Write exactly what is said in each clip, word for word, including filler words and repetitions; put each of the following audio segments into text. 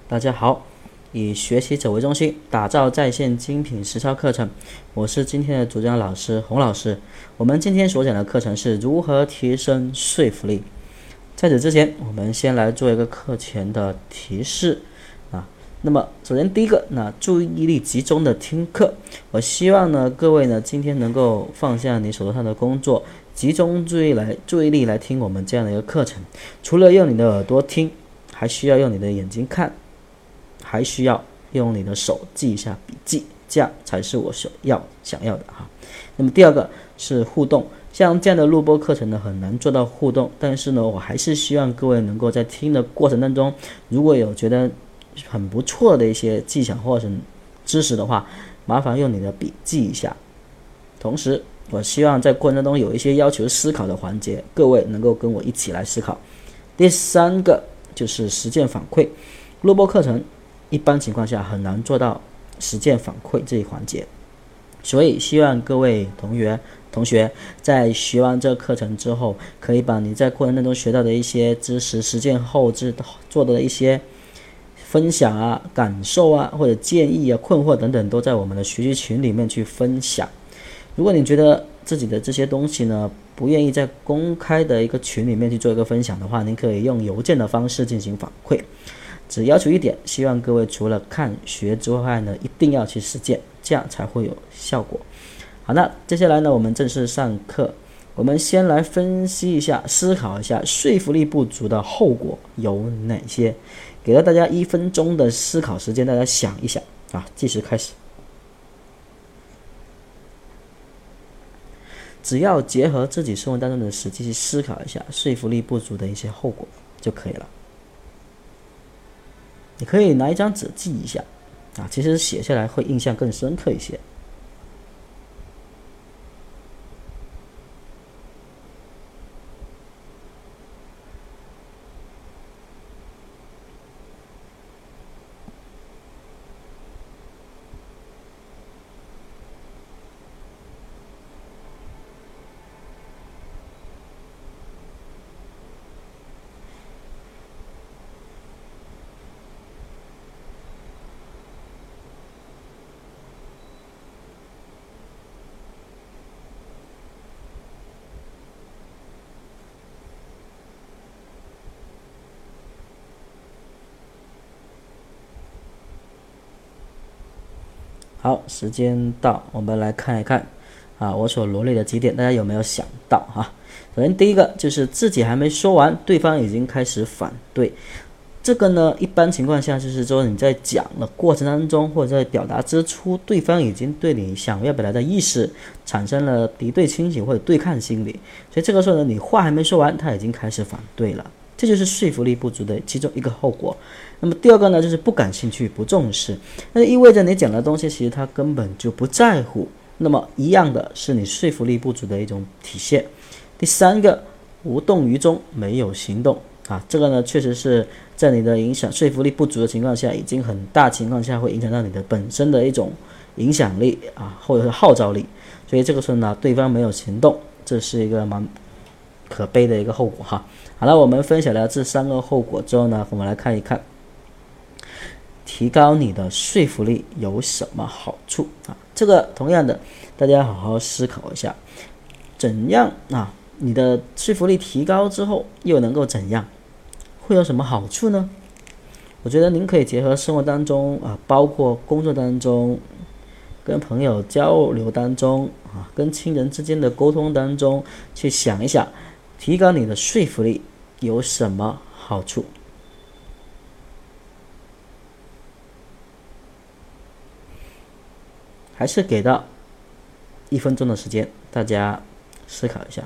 大家好，以学习者为中心，打造在线精品实操课程。我是今天的主讲老师洪老师。我们今天所讲的课程是如何提升说服力。在此之前，我们先来做一个课前的提示啊。那么，首先第一个，那注意力集中的听课。我希望呢，各位呢，今天能够放下你手头上的工作，集中注意来注意力来听我们这样的一个课程。除了用你的耳朵听，还需要用你的眼睛看，还需要用你的手记一下笔记，这样才是我所要想要的哈。那么第二个是互动，像这样的录播课程呢，很难做到互动，但是呢，我还是希望各位能够在听的过程当中，如果有觉得很不错的一些技巧或者是知识的话，麻烦用你的笔记一下。同时，我希望在过程当中有一些要求思考的环节，各位能够跟我一起来思考。第三个就是实践反馈，录播课程一般情况下很难做到实践反馈这一环节，所以希望各位同学同学在学完这个课程之后，可以把你在过程当中学到的一些知识实践后做的一些分享啊、感受啊，或者建议啊、困惑等等，都在我们的学习群里面去分享。如果你觉得自己的这些东西呢，不愿意在公开的一个群里面去做一个分享的话，您可以用邮件的方式进行反馈。只要求一点，希望各位除了看学之外呢，一定要去实践，这样才会有效果。好，那接下来呢，我们正式上课。我们先来分析一下，思考一下说服力不足的后果有哪些。给了大家一分钟的思考时间，大家想一想啊，计时开始。只要结合自己生活当中的实际去思考一下说服力不足的一些后果就可以了。你可以拿一张纸记一下啊，其实写下来会印象更深刻一些。好，时间到，我们来看一看啊，我所罗列的几点，大家有没有想到哈？首先第一个就是自己还没说完，对方已经开始反对。这个呢，一般情况下就是说你在讲的过程当中，或者在表达之初，对方已经对你想要表达的意思产生了敌对情绪或者对抗心理，所以这个时候呢，你话还没说完，他已经开始反对了。这就是说服力不足的其中一个后果。那么第二个呢，就是不感兴趣、不重视，那意味着你讲的东西其实他根本就不在乎。那么一样的是你说服力不足的一种体现。第三个，无动于衷，没有行动啊，这个呢确实是在你的影响说服力不足的情况下，已经很大情况下会影响到你的本身的一种影响力啊，或者是号召力。所以这个时候呢，对方没有行动，这是一个蛮可悲的一个后果哈。好了，我们分享了这三个后果之后呢，我们来看一看提高你的说服力有什么好处啊？这个同样的，大家好好思考一下，怎样啊？你的说服力提高之后又能够怎样？会有什么好处呢？我觉得您可以结合生活当中啊，包括工作当中、跟朋友交流当中啊，跟亲人之间的沟通当中，去想一想，提高你的说服力有什么好处？还是给到一分钟的时间，大家思考一下。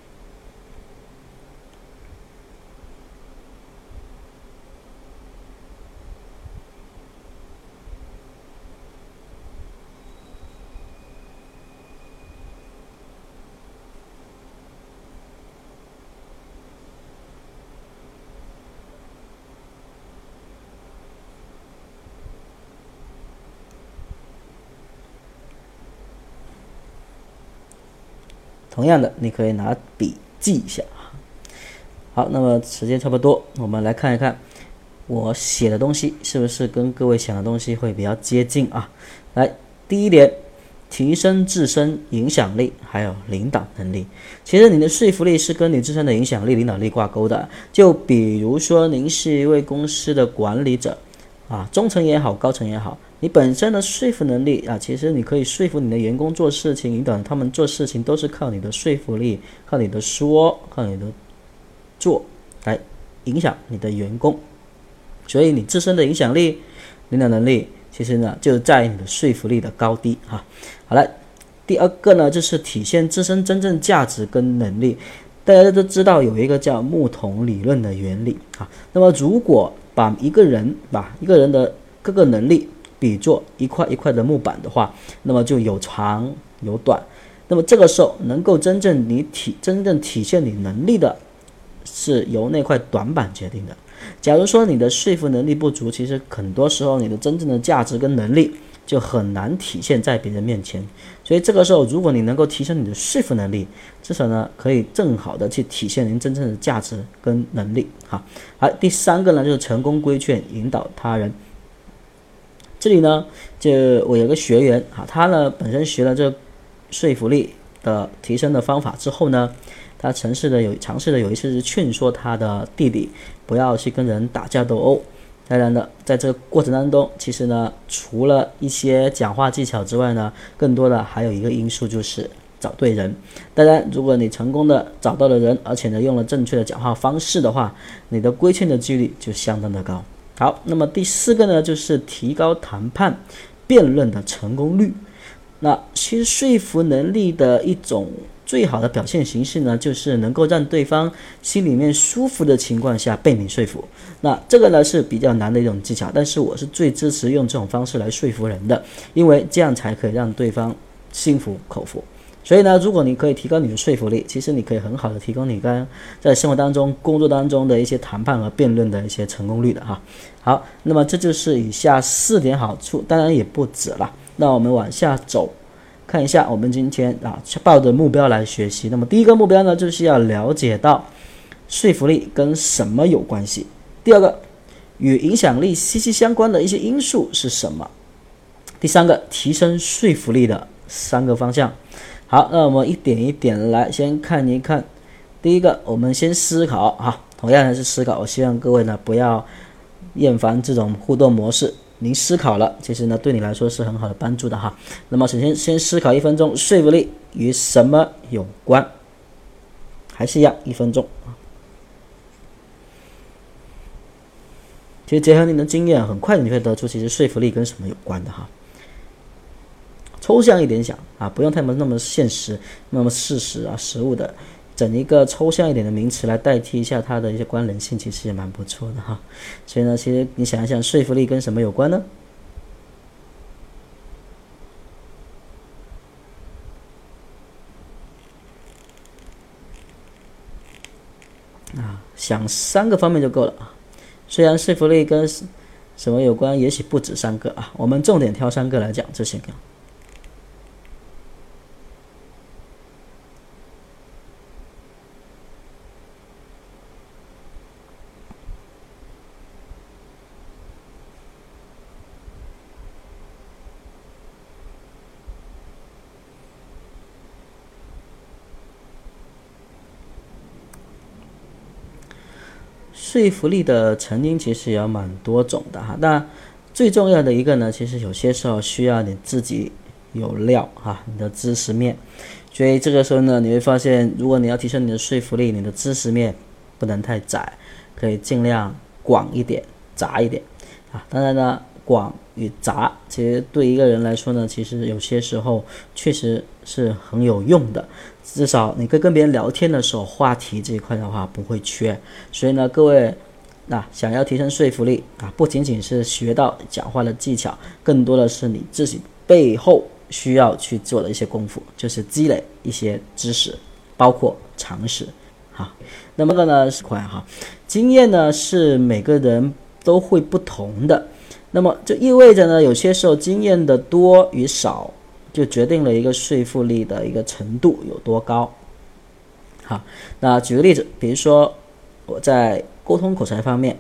同样的，你可以拿笔记一下。好，那么时间差不多，我们来看一看我写的东西是不是跟各位想的东西会比较接近啊？来，第一点，提升自身影响力还有领导能力。其实你的说服力是跟你自身的影响力、领导力挂钩的。就比如说您是一位公司的管理者啊，中层也好，高层也好，你本身的说服能力啊，其实你可以说服你的员工做事情，引导他们做事情，都是靠你的说服力，靠你的说，靠你的做来影响你的员工。所以你自身的影响力、领导能力，其实呢就在你的说服力的高低哈。好了，第二个呢就是体现自身真正价值跟能力。大家都知道有一个叫木桶理论的原理啊。那么如果把一个人把一个人的各个能力比作一块一块的木板的话，那么就有长有短。那么这个时候能够真正你体真正体现你能力的，是由那块短板决定的。假如说你的说服能力不足，其实很多时候你的真正的价值跟能力就很难体现在别人面前。所以这个时候如果你能够提升你的说服能力，至少呢可以更好的去体现您真正的价值跟能力。好，好，第三个呢就是成功规劝引导他人。这里呢就我有个学员啊，他呢本身学了这说服力的提升的方法之后呢，他尝试的有尝试的有一次是劝说他的弟弟不要去跟人打架斗殴。当然了，在这个过程当中，其实呢除了一些讲话技巧之外呢，更多的还有一个因素就是找对人。当然如果你成功的找到了人，而且呢用了正确的讲话方式的话，你的规劝的几率就相当的高。好，那么第四个呢就是提高谈判辩论的成功率。那其实说服能力的一种最好的表现形式呢，就是能够让对方心里面舒服的情况下被你说服。那这个呢是比较难的一种技巧，但是我是最支持用这种方式来说服人的，因为这样才可以让对方心服口服。所以呢，如果你可以提高你的说服力，其实你可以很好的提高你刚刚在生活当中、工作当中的一些谈判和辩论的一些成功率的哈。好，那么这就是以下四点好处，当然也不止了。那我们往下走，看一下我们今天啊抱着目标来学习。那么第一个目标呢，就是要了解到说服力跟什么有关系。第二个，与影响力息息相关的一些因素是什么？第三个，提升说服力的三个方向。好，那我们一点一点来先看一看。第一个，我们先思考啊，同样的是思考。我希望各位呢不要厌烦这种互动模式。您思考了，其实呢对你来说是很好的帮助的哈。那么首先先思考一分钟，说服力与什么有关？还是一样，一分钟。其实结合您的经验，很快你会得出其实说服力跟什么有关的哈。抽象一点想啊，不用太那么现实，那么事实啊、实物的，整一个抽象一点的名词来代替一下它的一些关联性，其实也蛮不错的哈。所以呢，其实你想一想，说服力跟什么有关呢？啊，想三个方面就够了啊。虽然说服力跟什么有关，也许不止三个啊，我们重点挑三个来讲就行了。说服力的成因其实也有蛮多种的哈，那最重要的一个呢，其实有些时候需要你自己有料哈，你的知识面。所以这个时候呢，你会发现，如果你要提升你的说服力，你的知识面不能太窄，可以尽量广一点、杂一点啊。当然呢，广与杂其实对一个人来说呢，其实有些时候确实是很有用的。至少你跟跟别人聊天的时候，话题这一块的话不会缺。所以呢，各位那、啊、想要提升说服力啊，不仅仅是学到讲话的技巧，更多的是你自己背后需要去做的一些功夫，就是积累一些知识，包括常识。好，那么这个呢是块哈，经验呢是每个人都会不同的。那么就意味着呢，有些时候经验的多与少，就决定了一个说服力的一个程度有多高。好，那举个例子，比如说我在沟通口才方面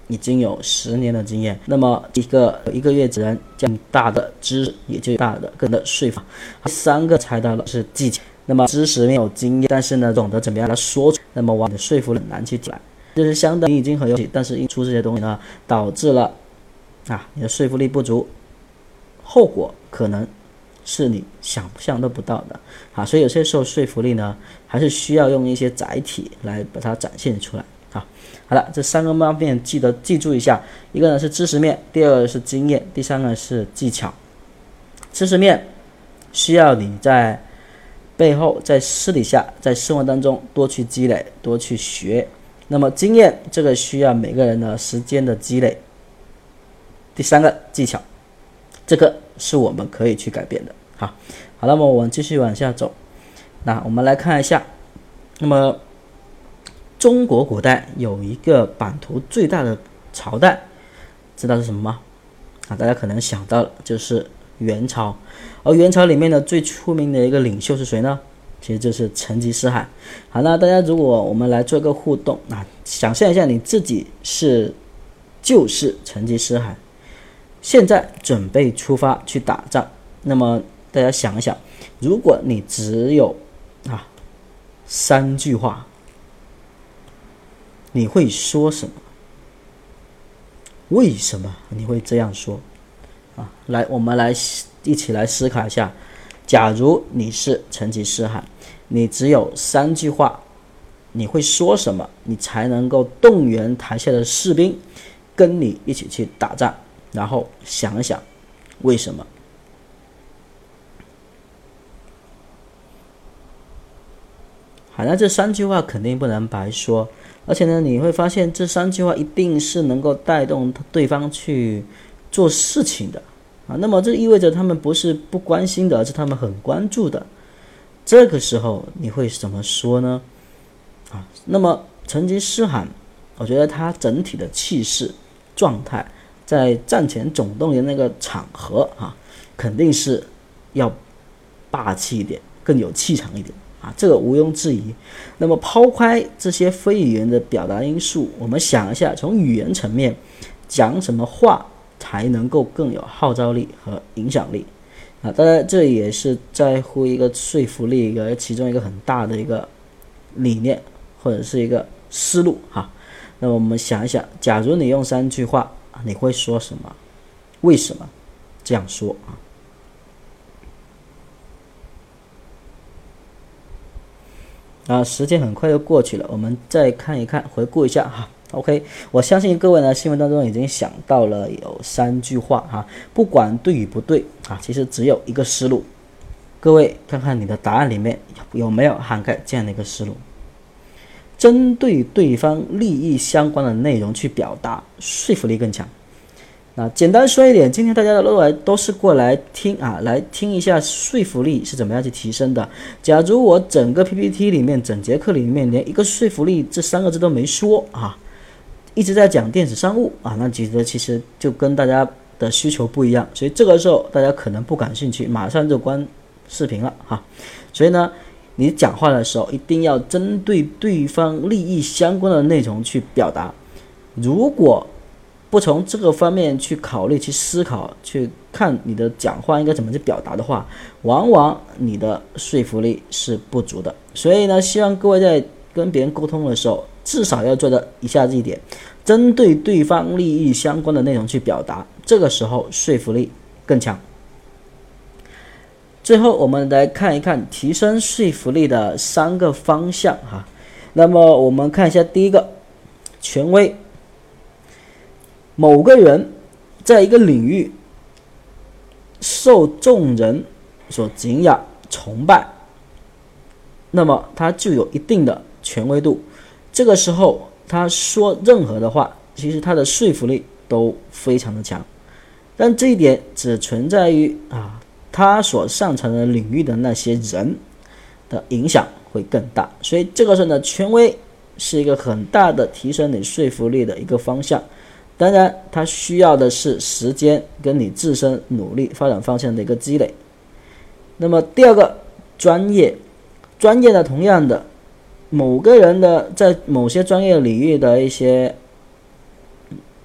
已经有十年的经验，那么一个一个月只能这样大的知识，也就大的更的说法。第三个猜到了是技巧，那么知识没有经验，但是呢懂得怎么样来说出，那么往你的说服力很难去起来，就是相当于已经很有，但是一出这些东西呢，导致了啊你的说服力不足，后果可能是你想象都不到的啊。所以有些时候说服力呢，还是需要用一些载体来把它展现出来。好，好了，这三个方面记得记住一下，一个呢是知识面，第二个是经验，第三个是技巧。知识面需要你在背后，在私底下，在生活当中多去积累，多去学。那么经验，这个需要每个人的时间的积累。第三个技巧，这个是我们可以去改变的。好，好，那么我们继续往下走。那我们来看一下，那么中国古代有一个版图最大的朝代，知道是什么吗？啊，大家可能想到了，就是元朝。而元朝里面的最出名的一个领袖是谁呢？其实就是成吉思汗。好，那大家如果我们来做一个互动啊，想象一下你自己是就是成吉思汗，现在准备出发去打仗，那么大家想一想，如果你只有啊三句话，你会说什么？为什么你会这样说？啊，来，我们来一起来思考一下。假如你是成吉思汗，你只有三句话，你会说什么？你才能够动员台下的士兵跟你一起去打仗？然后想一想，为什么？好，那这三句话肯定不能白说。而且呢，你会发现这三句话一定是能够带动对方去做事情的啊。那么这意味着他们不是不关心的，而是他们很关注的。这个时候你会怎么说呢？啊，那么成吉思汗，我觉得他整体的气势状态，在战前总动员那个场合啊，肯定是要霸气一点，更有气场一点。啊，这个毋庸置疑。那么抛开这些非语言的表达因素，我们想一下，从语言层面讲什么话才能够更有号召力和影响力啊？当然，这也是在乎一个说服力一个其中一个很大的一个理念或者是一个思路哈。那么我们想一想，假如你用三句话，你会说什么？为什么这样说啊？啊，时间很快就过去了，我们再看一看，回顾一下哈。OK， 我相信各位呢，新闻当中已经想到了有三句话哈，不管对与不对啊，其实只有一个思路。各位看看你的答案里面有没有涵盖这样的一个思路？针对对方利益相关的内容去表达，说服力更强。那简单说一点，今天大家的都来都是过来听啊，来听一下说服力是怎么样去提升的。假如我整个 P P T 里面，整节课里面连一个说服力这三个字都没说啊，一直在讲电子商务啊，那觉得其实就跟大家的需求不一样，所以这个时候大家可能不感兴趣，马上就关视频了哈。所以呢，你讲话的时候一定要针对对方利益相关的内容去表达。如果不从这个方面去考虑、去思考、去看你的讲话应该怎么去表达的话，往往你的说服力是不足的。所以呢，希望各位在跟别人沟通的时候，至少要做到以下这一点：针对对方利益相关的内容去表达，这个时候说服力更强。最后，我们来看一看提升说服力的三个方向哈。那么我们看一下第一个，权威。某个人在一个领域受众人所敬仰、崇拜，那么他就有一定的权威度。这个时候他说任何的话，其实他的说服力都非常的强。但这一点只存在于啊他所擅长的领域的那些人的影响会更大。所以这个时候呢，权威是一个很大的提升你说服力的一个方向。当然它需要的是时间跟你自身努力发展方向的一个积累。那么第二个，专业。专业的同样的，某个人的在某些专业领域的一些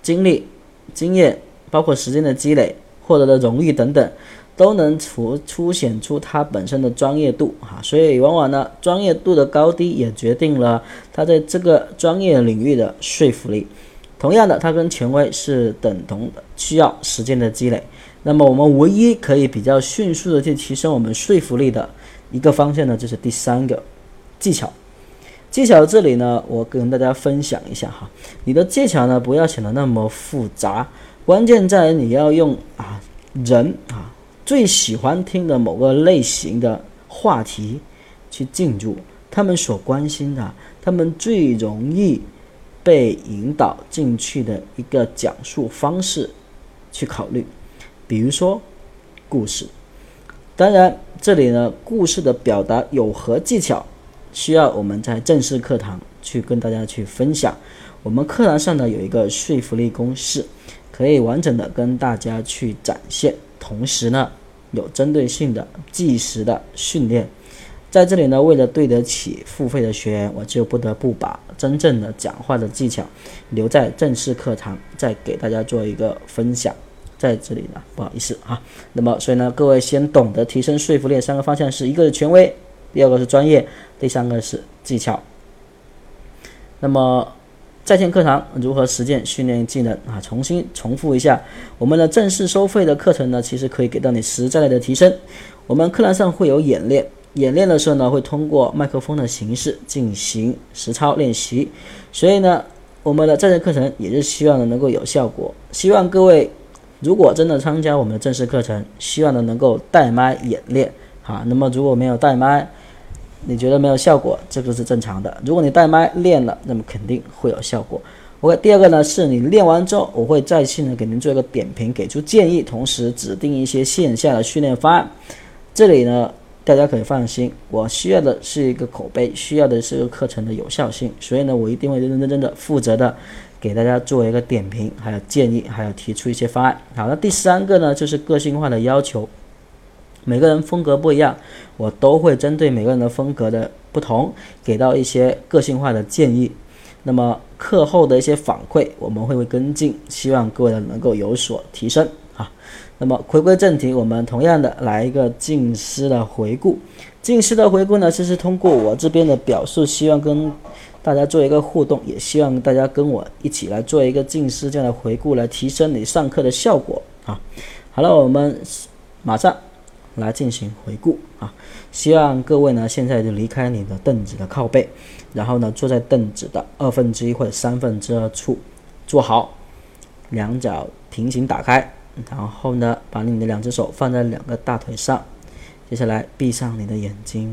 经历、经验，包括时间的积累、获得的荣誉等等，都能凸凸显出它本身的专业度啊。所以往往呢，专业度的高低也决定了它在这个专业领域的说服力。同样的，它跟权威是等同的，需要时间的积累。那么我们唯一可以比较迅速的去提升我们说服力的一个方向呢，就是第三个技巧。技巧这里呢，我跟大家分享一下哈，你的技巧呢不要显得那么复杂，关键在于你要用啊人啊最喜欢听的某个类型的话题去进入他们所关心的，他们最容易被引导进去的一个讲述方式去考虑。比如说故事，当然这里呢故事的表达有何技巧，需要我们在正式课堂去跟大家去分享。我们课堂上呢有一个说服力公式，可以完整的跟大家去展现，同时呢有针对性的计时的训练。在这里呢，为了对得起付费的学员，我就不得不把真正的讲话的技巧留在正式课堂再给大家做一个分享。在这里呢，不好意思啊。那么所以呢，各位先懂得提升说服力的三个方向是：一个是权威，第二个是专业，第三个是技巧。那么在线课堂如何实践训练技能啊？重新重复一下，我们的正式收费的课程呢，其实可以给到你实在的提升。我们课堂上会有演练，演练的时候呢，会通过麦克风的形式进行实操练习。所以呢，我们的在线课程也是希望能够有效果。希望各位如果真的参加我们的正式课程，希望呢能够带麦演练啊。那么如果没有带麦，你觉得没有效果，这个是正常的。如果你带麦练了，那么肯定会有效果。OK， 第二个呢是你练完之后，我会再次呢给您做一个点评，给出建议，同时指定一些线下的训练方案。这里呢大家可以放心，我需要的是一个口碑，需要的是一个课程的有效性，所以呢我一定会认认真真的负责的给大家做一个点评，还有建议，还有提出一些方案。好，那第三个呢就是个性化的要求。每个人风格不一样，我都会针对每个人的风格的不同，给到一些个性化的建议。那么课后的一些反馈我们会跟进，希望各位能够有所提升啊。那么回归正题，我们同样的来一个近思的回顾。近思的回顾呢，就是通过我这边的表述，希望跟大家做一个互动，也希望大家跟我一起来做一个近思这样的回顾，来提升你上课的效果啊。好了，我们马上来进行回顾啊！希望各位呢现在就离开你的凳子的靠背，然后呢坐在凳子的二分之一或者三分之二处，坐好，两脚平行打开，然后呢把你的两只手放在两个大腿上，接下来闭上你的眼睛，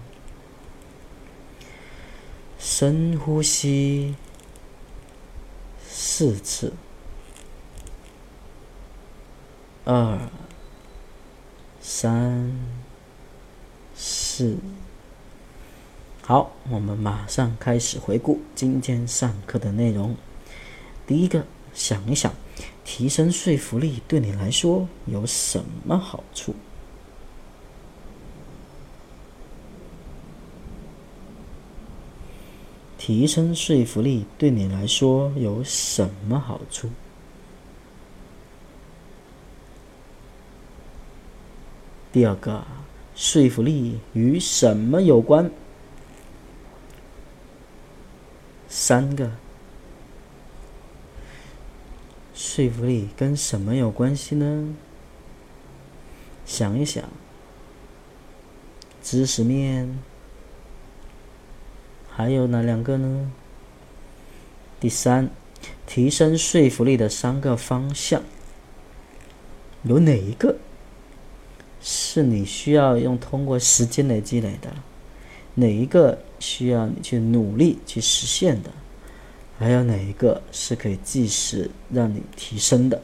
深呼吸四次，二三四，好，我们马上开始回顾今天上课的内容。第一个，想一想，提升说服力对你来说有什么好处？提升说服力对你来说有什么好处？第二个，说服力与什么有关？三个，说服力跟什么有关系呢？想一想，知识面，还有哪两个呢？第三，提升说服力的三个方向，有哪一个是你需要用通过时间来积累的？哪一个需要你去努力去实现的？还有哪一个是可以即时让你提升的？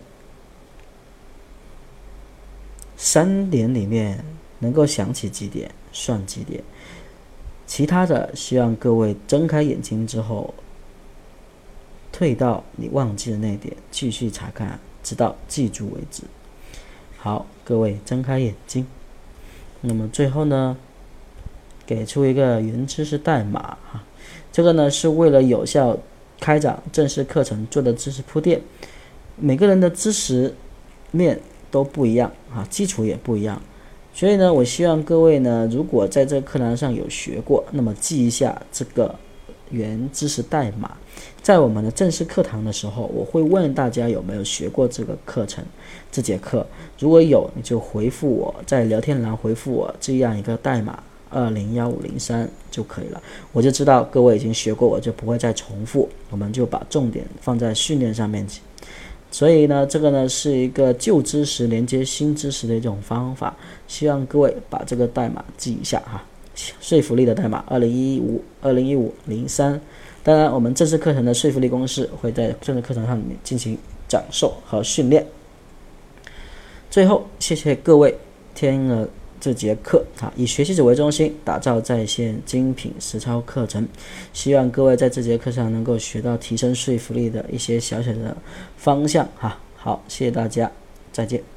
三点里面能够想起几点算几点，其他的希望各位睁开眼睛之后，退到你忘记的那点，继续查看，直到记住为止。好，各位睁开眼睛。那么最后呢，给出一个原知识代码，这个呢是为了有效开展正式课程做的知识铺垫。 每个人的知识面都不一样啊，基础也不一样，所以呢，我希望各位呢，如果在这个课堂上有学过，那么记一下这个原知识代码。在我们的正式课堂的时候，我会问大家有没有学过这个课程这节课，如果有，你就回复我，在聊天栏回复我这样一个代码二零一五零三就可以了，我就知道各位已经学过，我就不会再重复，我们就把重点放在训练上面。所以呢，这个呢是一个旧知识连接新知识的一种方法，希望各位把这个代码记一下哈，说服力的代码二零一五二零一五零三。当然，我们正式课程的说服力公式会在正式课程上面进行讲授和训练。最后，谢谢各位听了这节课啊，以学习者为中心，打造在线精品实操课程。希望各位在这节课上能够学到提升说服力的一些小小的方向哈。好，谢谢大家，再见。